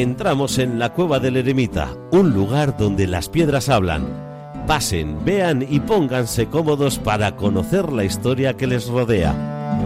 Entramos en la Cueva del Eremita, un lugar donde las piedras hablan. Pasen, vean y pónganse cómodos para conocer la historia que les rodea.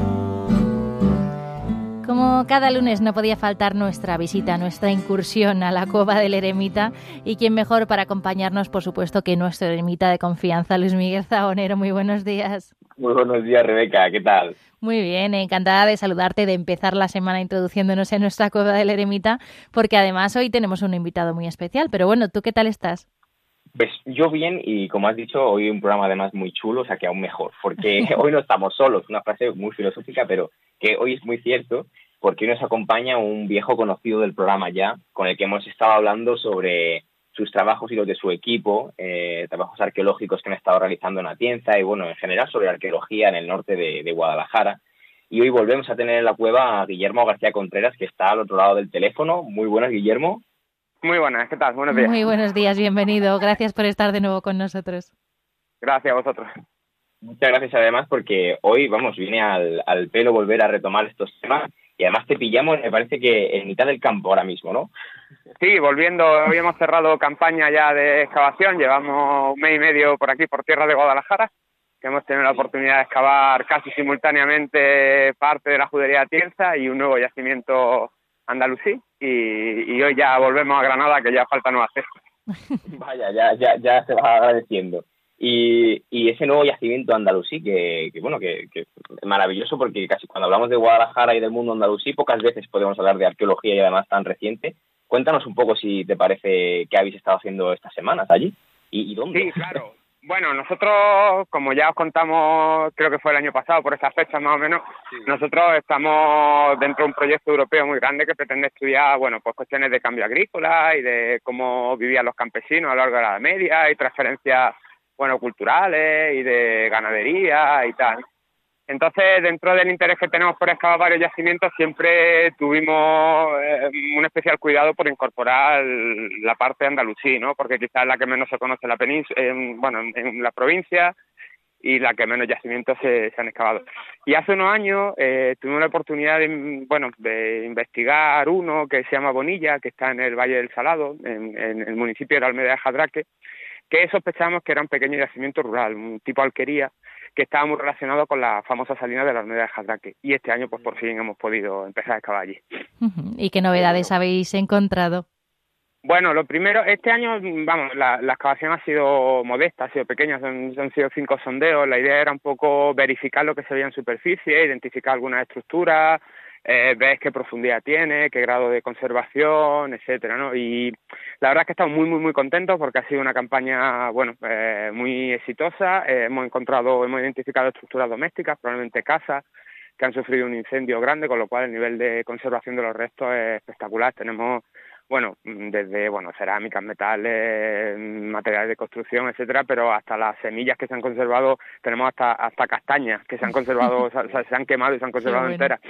Como cada lunes no podía faltar nuestra visita, nuestra incursión a la Cueva del Eremita, y quién mejor para acompañarnos, por supuesto, que nuestro eremita de confianza, Luis Miguel Zahonero. Muy buenos días. Muy buenos días, Rebeca, ¿qué tal? Muy bien, encantada de saludarte, de empezar la semana introduciéndonos en nuestra Cueva del Eremita, porque además hoy tenemos un invitado muy especial. Pero bueno, ¿tú qué tal estás? Pues yo bien, y como has dicho, hoy un programa además muy chulo, o sea que aún mejor, porque hoy no estamos solos, una frase muy filosófica, pero que hoy es muy cierto, porque hoy nos acompaña un viejo conocido del programa ya, con el que hemos estado hablando sobre sus trabajos y los de su equipo, trabajos arqueológicos que han estado realizando en Atienza y, bueno, en general sobre arqueología en el norte de Guadalajara. Y hoy volvemos a tener en la cueva a Guillermo García Contreras, que está al otro lado del teléfono. Muy buenas, Guillermo. Muy buenas, ¿qué tal? Buenos días. Muy buenos días, bienvenido. Gracias por estar de nuevo con nosotros. Gracias a vosotros. Muchas gracias además porque hoy, vamos, viene al pelo volver a retomar estos temas y además te pillamos, me parece que en mitad del campo ahora mismo, ¿no? Sí, volviendo, hoy hemos cerrado campaña ya de excavación, llevamos un mes y medio por aquí, por tierra de Guadalajara, que hemos tenido la oportunidad de excavar casi simultáneamente parte de la judería de Atienza y un nuevo yacimiento andalusí, y hoy ya volvemos a Granada, que ya falta no hacer. Vaya, ya se va agradeciendo. Y ese nuevo yacimiento andalusí, que es maravilloso, porque casi cuando hablamos de Guadalajara y del mundo andalusí, pocas veces podemos hablar de arqueología y además tan reciente. Cuéntanos un poco, si te parece, qué habéis estado haciendo estas semanas allí y dónde. Sí, claro. Bueno, nosotros, como ya os contamos, creo que fue el año pasado, por esas fechas más o menos, sí. Nosotros estamos dentro de un proyecto europeo muy grande que pretende estudiar, bueno, pues cuestiones de cambio agrícola y de cómo vivían los campesinos a lo largo de la Edad Media y transferencias, bueno, culturales y de ganadería y tal. Entonces, dentro del interés que tenemos por excavar varios yacimientos, siempre tuvimos un especial cuidado por incorporar la parte andalusí, ¿no? Porque quizás es la que menos se conoce en la península, en la provincia, y la que menos yacimientos se han excavado. Y hace unos años tuvimos la oportunidad de investigar uno que se llama Bonilla, que está en el Valle del Salado, en el municipio de Almeda de Jadraque, que sospechamos que era un pequeño yacimiento rural, un tipo alquería, que estaba muy relacionado con la famosa salina de la Almeda de Jadraque. Y este año, pues por fin hemos podido empezar a excavar allí. ¿Y qué novedades habéis encontrado? Bueno, lo primero, este año, vamos, la excavación ha sido modesta, ha sido pequeña, han sido 5 sondeos. La idea era un poco verificar lo que se veía en superficie, identificar algunas estructuras, ver qué profundidad tiene, qué grado de conservación, etcétera, ¿no? Y la verdad es que estamos muy, muy, muy contentos porque ha sido una campaña, muy exitosa. Hemos identificado estructuras domésticas, probablemente casas, que han sufrido un incendio grande, con lo cual el nivel de conservación de los restos es espectacular. Tenemos, desde, cerámicas, metales, materiales de construcción, etcétera, pero hasta las semillas que se han conservado, tenemos hasta castañas que se han conservado, se han quemado y se han conservado enteras.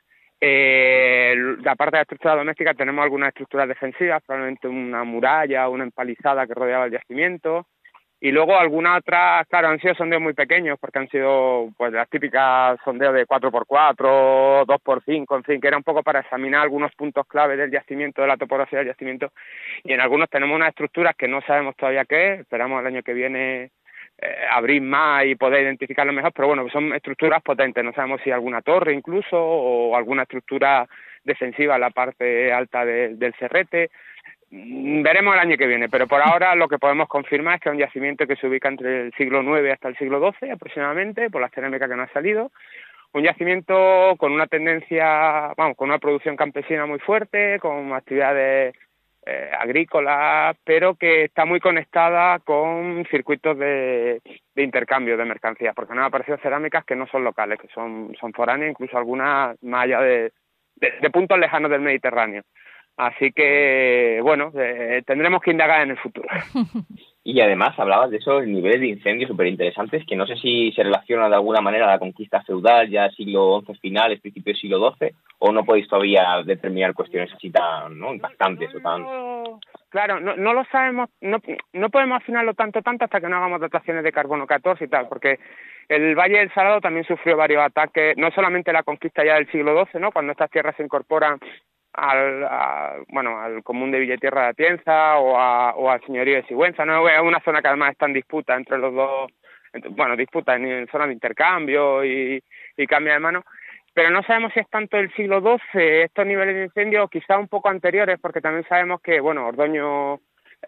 La parte de la estructura doméstica tenemos algunas estructuras defensivas, probablemente una muralla o una empalizada que rodeaba el yacimiento, y luego algunas otras, claro, han sido sondeos muy pequeños porque han sido pues las típicas sondeos de 4x4, 2x5, en fin, que era un poco para examinar algunos puntos clave del yacimiento, de la topografía del yacimiento, y en algunos tenemos unas estructuras que no sabemos todavía qué es. Esperamos el año que viene abrir más y poder identificarlo mejor, pero bueno, son estructuras potentes, no sabemos si alguna torre incluso o alguna estructura defensiva en la parte alta del cerrete. Veremos el año que viene, pero por ahora lo que podemos confirmar es que es un yacimiento que se ubica entre el siglo IX hasta el siglo XII aproximadamente, por la cerámica que nos ha salido. Un yacimiento con una tendencia, con una producción campesina muy fuerte, con actividades agrícolas, pero que está muy conectada con circuitos de intercambio de mercancías, porque nos han aparecido cerámicas que no son locales, que son foráneas, incluso algunas más allá de puntos lejanos del Mediterráneo. Así que, tendremos que indagar en el futuro. Y además hablabas de esos niveles de incendios súper interesantes, que no sé si se relacionan de alguna manera a la conquista feudal, ya siglo XI finales, principios del siglo XII, o no podéis todavía determinar cuestiones así tan impactantes o tan... Claro, no lo sabemos, no podemos afinarlo tanto hasta que no hagamos dataciones de carbono 14 y tal, porque el Valle del Salado también sufrió varios ataques, no solamente la conquista ya del siglo XII, ¿no?, cuando estas tierras se incorporan al común de Villetierra de Atienza o al señorío de Sigüenza, ¿no? Es una zona que además está en disputa entre los dos, disputa en zona de intercambio y cambio de mano, pero no sabemos si es tanto del siglo XII estos niveles de incendio, quizá un poco anteriores, porque también sabemos que, Ordoño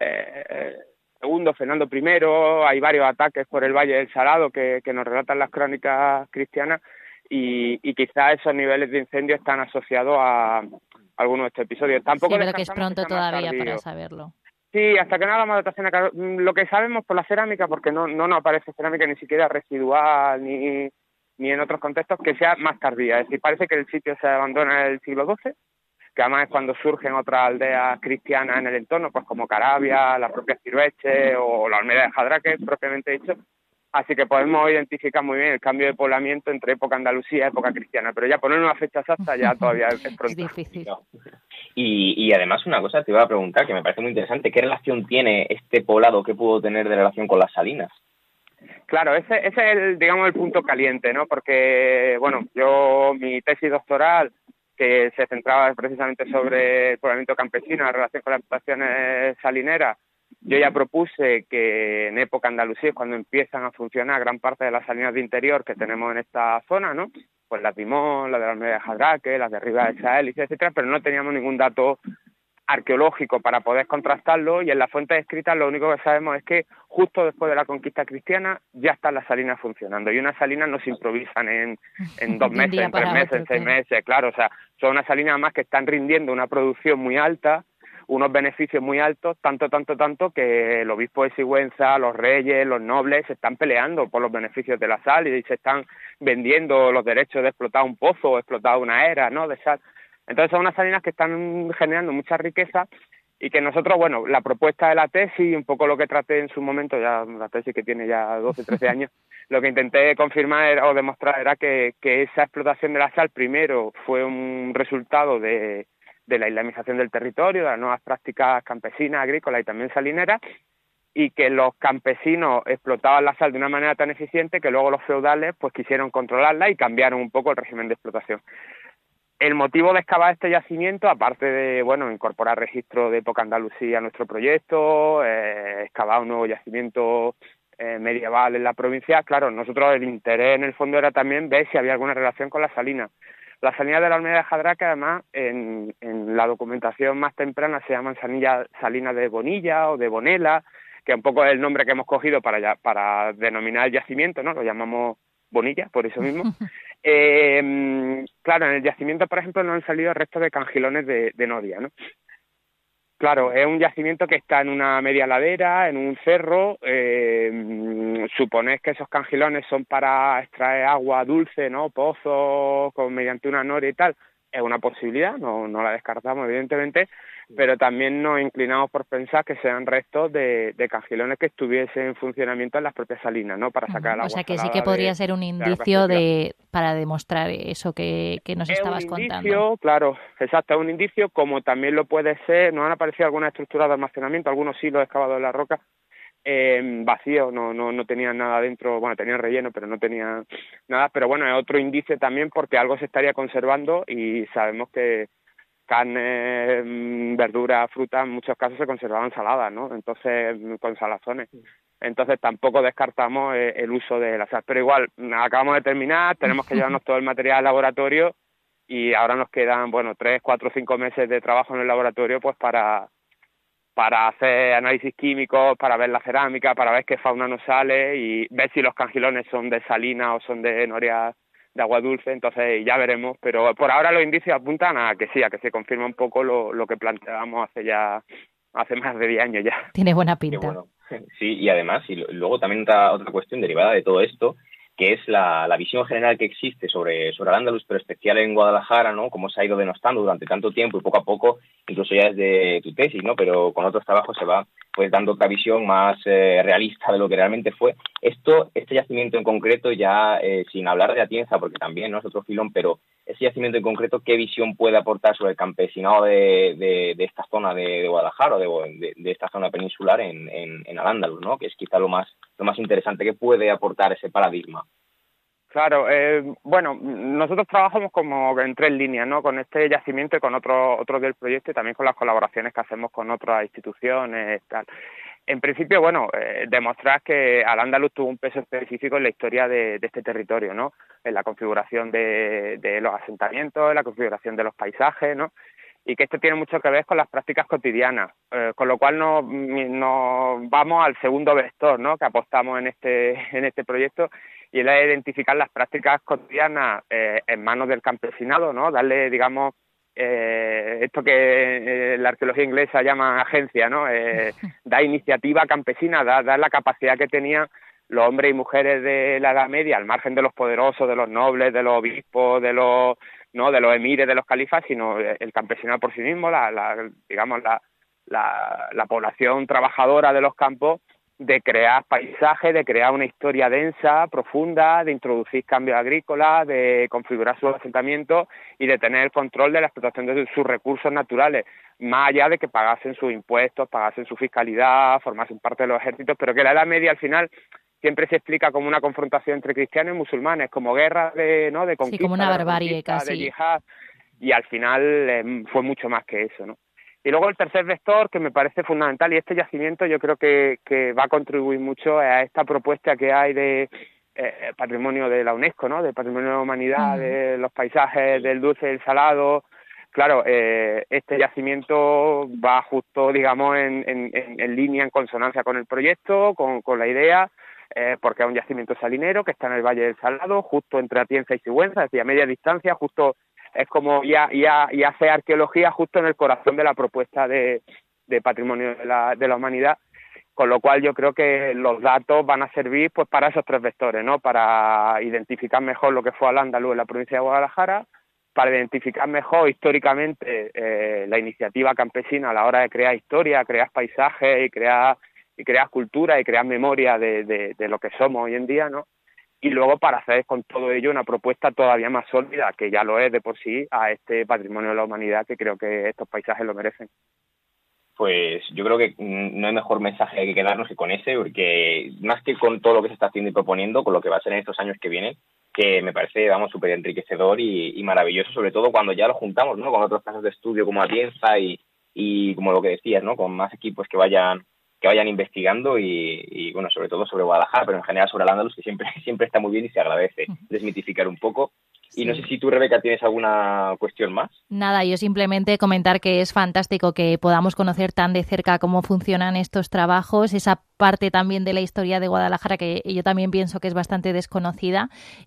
II, Fernando I, hay varios ataques por el Valle del Salado que nos relatan las crónicas cristianas, y quizá esos niveles de incendio están asociados a algunos de estos episodios. Tampoco sí, pero que es pronto todavía para saberlo. Sí, hasta que no hagamos datación acá. Lo que sabemos por la cerámica, porque no nos aparece cerámica ni siquiera residual ni en otros contextos, que sea más tardía. Es decir, parece que el sitio se abandona en el siglo XII, que además es cuando surgen otras aldeas cristianas en el entorno, pues como Carabia, la propia Cirueche o la Almeda de Jadraque, propiamente dicho. Así que podemos identificar muy bien el cambio de poblamiento entre época Andalusía y época cristiana, pero ya poner una fecha exacta ya todavía es pronto. Es difícil. Y además una cosa te iba a preguntar, que me parece muy interesante, ¿qué relación tiene este poblado, qué pudo tener de relación con las salinas? Claro, ese es el punto caliente, ¿no? Porque, mi tesis doctoral, que se centraba precisamente sobre el poblamiento campesino en relación con las explotaciones salineras, yo ya propuse que en época andalusí es cuando empiezan a funcionar gran parte de las salinas de interior que tenemos en esta zona, ¿no? Pues las de Imón, las de la Almeda de Jadraque, las de Ribera de Chaélice, etcétera, pero no teníamos ningún dato arqueológico para poder contrastarlo, y en las fuentes escritas lo único que sabemos es que justo después de la conquista cristiana ya están las salinas funcionando, y unas salinas no se improvisan en 2 meses, en 3 meses, en 6 meses, claro, o sea, son unas salinas más que están rindiendo una producción muy alta, unos beneficios muy altos, tanto que el obispo de Sigüenza, los reyes, los nobles se están peleando por los beneficios de la sal y se están vendiendo los derechos de explotar un pozo o explotar una era, ¿no?, de sal. Entonces son unas salinas que están generando mucha riqueza, y que nosotros, la propuesta de la tesis, un poco lo que traté en su momento, ya la tesis que tiene ya 12, 13 años, lo que intenté confirmar o demostrar era que esa explotación de la sal primero fue un resultado de la islamización del territorio, de las nuevas prácticas campesinas, agrícolas y también salineras, y que los campesinos explotaban la sal de una manera tan eficiente que luego los feudales pues quisieron controlarla y cambiaron un poco el régimen de explotación. El motivo de excavar este yacimiento, aparte de incorporar registro de época andalusí a nuestro proyecto, excavar un nuevo yacimiento medieval en la provincia, claro, nosotros el interés en el fondo era también ver si había alguna relación con las salinas. Las salinas de la Almeda de Jadraque, además, en la documentación más temprana se llaman salinas de Bonilla o de Bonela, que un poco es el nombre que hemos cogido para denominar el yacimiento, ¿no? Lo llamamos Bonilla, por eso mismo. Claro, en el yacimiento, por ejemplo, no han salido restos de cangilones de noria, ¿no? Claro, es un yacimiento que está en una media ladera, en un cerro. Suponéis que esos cangilones son para extraer agua dulce, ¿no? Pozos mediante una noria y tal. Es una posibilidad, no la descartamos, evidentemente, pero también nos inclinamos por pensar que sean restos de cangilones que estuviesen en funcionamiento en las propias salinas, ¿no? Para sacar el agua. O sea que sí que podría ser un indicio para demostrar eso que nos estabas contando. Es un indicio, claro, exacto, es un indicio, como también lo puede ser. Nos han aparecido algunas estructuras de almacenamiento, algunos silos excavados en la roca, vacíos, no tenían nada dentro, tenían relleno, pero no tenían nada, pero es otro indicio también porque algo se estaría conservando, y sabemos que carne, verduras, frutas, en muchos casos se conservaban saladas, ¿no? Entonces, con salazones. Entonces tampoco descartamos el uso de la sal, pero igual, acabamos de terminar, tenemos que llevarnos todo el material al laboratorio, y ahora nos quedan, 3, 4, 5 meses de trabajo en el laboratorio, pues para hacer análisis químicos, para ver la cerámica, para ver qué fauna nos sale y ver si los cangilones son de salina o son de noria de agua dulce. Entonces ya veremos, pero por ahora los indicios apuntan a que sí, a que se confirma un poco lo que planteábamos hace más de 10 años ya. Tiene buena pinta. Bueno. Sí, y además, y luego también otra cuestión derivada de todo esto, que es la visión general que existe sobre Al-Ándalus, pero especial en Guadalajara, ¿no? Cómo se ha ido denostando durante tanto tiempo y poco a poco, incluso ya desde tu tesis, ¿no? Pero con otros trabajos se va pues dando otra visión más realista de lo que realmente fue. Este yacimiento en concreto, ya sin hablar de Atienza, porque también no es otro filón, pero ese yacimiento en concreto, ¿qué visión puede aportar sobre el campesinado de esta zona de Guadalajara o de esta zona peninsular en Al-Ándalus, ¿no? Que es quizá lo más interesante que puede aportar ese paradigma. Claro, bueno, nosotros trabajamos como en 3 líneas, ¿no? Con este yacimiento y con otros del proyecto y también con las colaboraciones que hacemos con otras instituciones, tal. En principio, bueno, demostrar que Al-Ándalus tuvo un peso específico en la historia de este territorio, ¿no? En la configuración de los asentamientos, en la configuración de los paisajes, ¿no? Y que esto tiene mucho que ver con las prácticas cotidianas, con lo cual nos vamos al segundo vector, ¿no? Que apostamos en este proyecto, y es la de identificar las prácticas cotidianas en manos del campesinado, ¿no? Darle, digamos, esto que la arqueología inglesa llama agencia, ¿no? Da iniciativa campesina, da la capacidad que tenían los hombres y mujeres de la Edad Media, al margen de los poderosos, de los nobles, de los obispos, de los emires, de los califas, sino el campesinado por sí mismo, la población trabajadora de los campos, de crear paisajes, de crear una historia densa, profunda, de introducir cambios agrícolas, de configurar sus asentamientos y de tener el control de la explotación de sus recursos naturales, más allá de que pagasen sus impuestos, pagasen su fiscalidad, formasen parte de los ejércitos, pero que la Edad Media al final siempre se explica como una confrontación entre cristianos y musulmanes, como guerra de conquista, sí, como una barbarie casi, de yihad, y al final fue mucho más que eso, ¿no? Y luego el tercer vector, que me parece fundamental, y este yacimiento yo creo que va a contribuir mucho a esta propuesta que hay de patrimonio de la UNESCO, ¿no? De patrimonio de la humanidad, de los paisajes, del dulce y el salado. Claro, este yacimiento va justo, digamos, en línea, en consonancia con el proyecto, con la idea, porque es un yacimiento salinero que está en el Valle del Salado, justo entre Atienza y Sigüenza, es decir, a media distancia, justo. Es como y hace arqueología justo en el corazón de la propuesta de patrimonio de la humanidad, con lo cual yo creo que los datos van a servir pues para esos 3 vectores, ¿no? Para identificar mejor lo que fue Al-Ándalus en la provincia de Guadalajara, para identificar mejor históricamente la iniciativa campesina a la hora de crear historia, crear paisajes y crear cultura y crear memoria de lo que somos hoy en día, ¿no? Y luego para hacer con todo ello una propuesta todavía más sólida, que ya lo es de por sí, a este patrimonio de la humanidad, que creo que estos paisajes lo merecen. Pues yo creo que no hay mejor mensaje que quedarnos que con ese, porque más que con todo lo que se está haciendo y proponiendo, con lo que va a ser en estos años que vienen, que me parece, súper enriquecedor y maravilloso, sobre todo cuando ya lo juntamos, ¿no? Con otros casos de estudio como Atienza y como lo que decías, ¿no? Con más equipos que vayan investigando y bueno, sobre todo sobre Guadalajara, pero en general sobre Al-Ándalus, que siempre está muy bien y se agradece desmitificar un poco. Sí. Y no sé si tú, Rebeca, tienes alguna cuestión más. Nada, yo simplemente comentar que es fantástico que podamos conocer tan de cerca cómo funcionan estos trabajos, esa parte también de la historia de Guadalajara que yo también pienso que es bastante desconocida,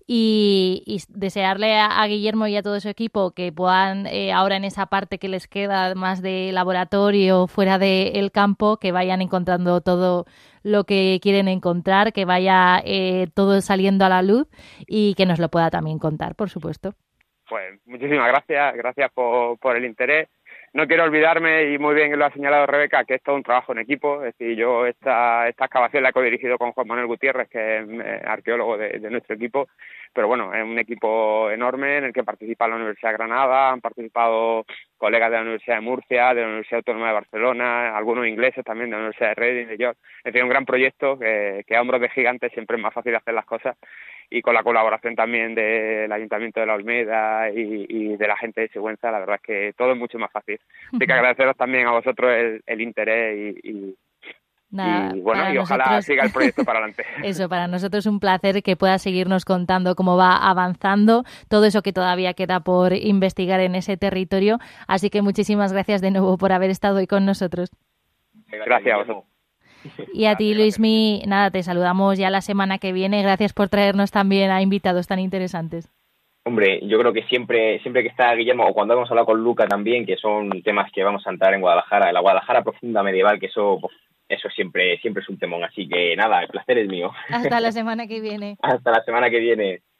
y desearle a Guillermo y a todo su equipo que puedan ahora en esa parte que les queda más de laboratorio fuera del campo, que vayan encontrando todo lo que quieren encontrar, que vaya todo saliendo a la luz y que nos lo pueda también contar, por supuesto. Pues muchísimas gracias por el interés. No quiero olvidarme, y muy bien que lo ha señalado Rebeca, que esto es un trabajo en equipo. Es decir, yo esta excavación la he codirigido con Juan Manuel Gutiérrez, que es arqueólogo de nuestro equipo, pero bueno, es un equipo enorme en el que participa la Universidad de Granada, han participado colegas de la Universidad de Murcia, de la Universidad Autónoma de Barcelona, algunos ingleses también de la Universidad de Reading, de York. Es decir, un gran proyecto que a hombros de gigantes siempre es más fácil hacer las cosas, y con la colaboración también del Ayuntamiento de La Olmeda y de la gente de Sigüenza, la verdad es que todo es mucho más fácil. Así que agradeceros también a vosotros el interés y bueno, y ojalá siga el proyecto para adelante. Eso, para nosotros es un placer que puedas seguirnos contando cómo va avanzando todo eso que todavía queda por investigar en ese territorio. Así que muchísimas gracias de nuevo por haber estado hoy con nosotros. Gracias a vosotros. Y a ti, Luismi, nada, te saludamos ya la semana que viene. Gracias por traernos también a invitados tan interesantes. Hombre, yo creo que siempre que está Guillermo, o cuando hemos hablado con Luca también, que son temas que vamos a entrar en Guadalajara, la Guadalajara profunda medieval, que eso siempre es un temón. Así que nada, el placer es mío. Hasta la semana que viene. Hasta la semana que viene.